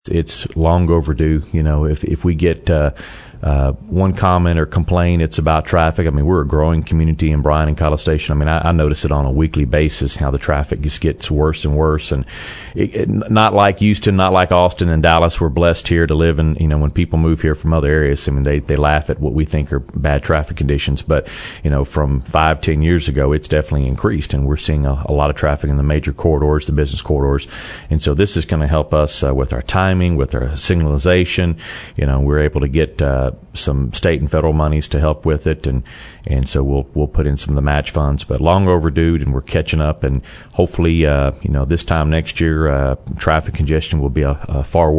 It's long overdue. If we get one comment or complaint, it's about traffic. I mean, we're a growing community in Bryan and College Station. I mean, I notice it on a weekly basis how the traffic just gets worse and worse. And not like Houston, not like Austin and Dallas. We're blessed here to live in. When people move here from other areas, I mean, they laugh at what we think are bad traffic conditions. But from 5-10 years ago, it's definitely increased, and we're seeing a lot of traffic in the major corridors, the business corridors. And so this is going to help us with our timing, with our signalization. We're able to get some state and federal monies to help with it, and so we'll put in some of the match funds, but long overdue, and we're catching up. And hopefully, this time next year, traffic congestion will be far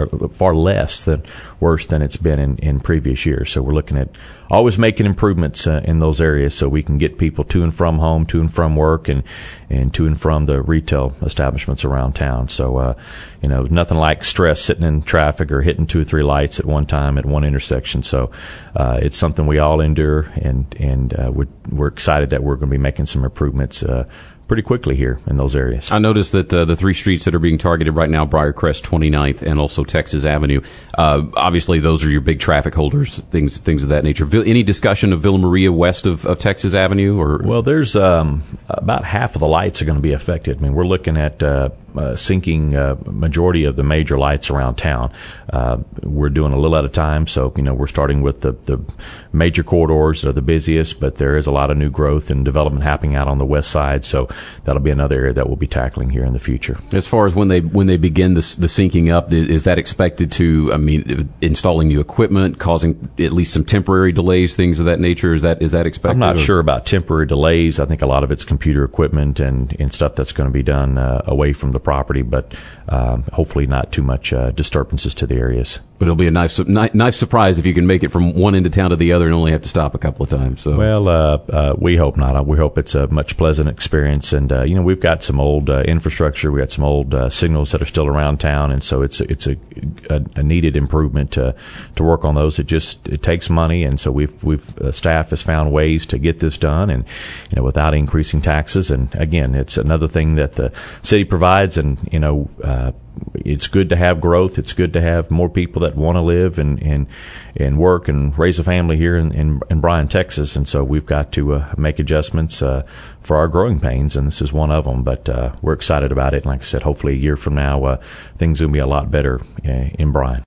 less than it's been in previous years. So we're looking at always making improvements in those areas so we can get people to and from home, to and from work, and to and from the retail establishments around town. So, nothing like stress sitting in traffic or hitting 2 or 3 lights at one time at one intersection. So, it's something we all endure, and we're excited that we're going to be making some improvements pretty quickly here in those areas. I noticed that the 3 streets that are being targeted right now, Briarcrest, 29th, and also Texas Avenue, obviously those are your big traffic holders, things of that nature. Any discussion of Villa Maria west of Texas Avenue? Well, there's about half of the lights are going to be affected. I mean, we're looking at sinking majority of the major lights around town. We're doing a little at a time, so we're starting with the major corridors that are the busiest, but there is a lot of new growth and development happening out on the west side, so that'll be another area that we'll be tackling here in the future. As far as when they begin the syncing up, is that expected to, installing new equipment, causing at least some temporary delays, things of that nature? Is that expected? I'm not sure about temporary delays. I think a lot of it's computer equipment and stuff that's going to be done away from the property, but hopefully not too much disturbances to the areas. But it'll be a nice surprise if you can make it from one end of town to the other and only have to stop a couple of times. So. Well, we hope not. We hope it's a much pleasant experience. And, we've got some old infrastructure. We got some old signals that are still around town. And so it's a needed improvement to work on those. It takes money. And so staff has found ways to get this done and, without increasing taxes. And again, it's another thing that the city provides. And, it's good to have growth. It's good to have more people that want to live and work and raise a family here in Bryan, Texas. And so we've got to make adjustments for our growing pains, and this is one of them. But we're excited about it. And like I said, hopefully a year from now, things will be a lot better in Bryan.